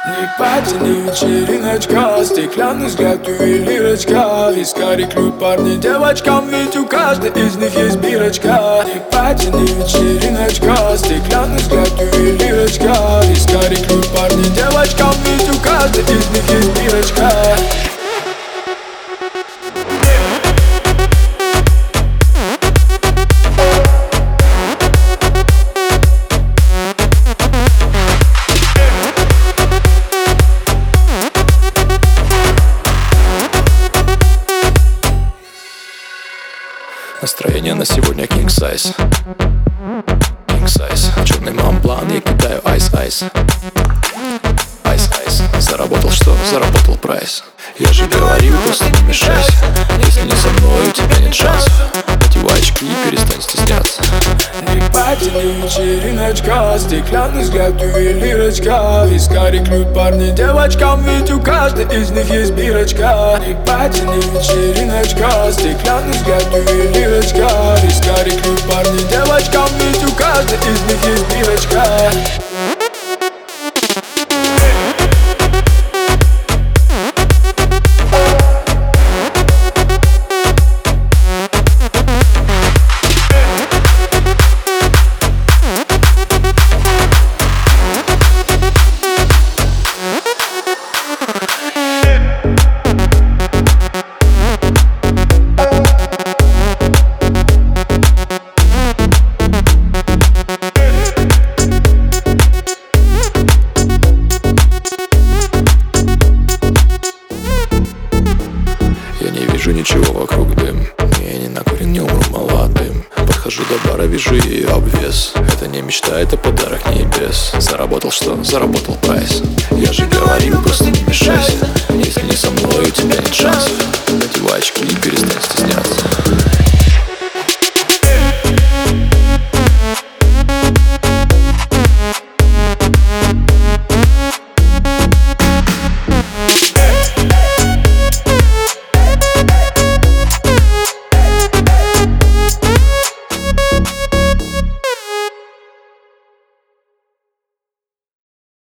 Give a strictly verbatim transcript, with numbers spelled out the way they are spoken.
Не пати, не вечериночка, стеклянный взгляд, ювелирочка. Вискарь клюют парни девочкам, ведь у каждой из них есть бирочка. Не пати, не вечериночка, стеклянный взгляд, ювелирочка. Вискарь клюют парни девочкам, ведь у каждой из них есть бирочка. Настроение на сегодня king size. King size. Черный мамплан, я кидаю айс-айс. Айс-айс. Заработал что? Заработал прайс. Я же говорил, просто не мешайся. Если не со мной, у тебя нет шансов. Надевай очки и перестань стесняться. Не пати, не вечериночка, стеклянный взгляд, ювелирочка. Вискарь клюют парни девочкам, ведь у каждой из них есть бирочка. Не пати, не вечериночка, стеклянный взгляд, ювелирочка. Вискарь клюют парни девочкам, ведь у каждой из них есть бирочка. Вижу ничего вокруг дым. Я не накурен, не умру молодым. Подхожу до бара, вижу ее обвес. Это не мечта, это подарок небес. Заработал что? Заработал прайс. Я же говорил, просто не мешайся. Если не со мной, у тебя нет шансов. Надевай очки и перестань стесняться.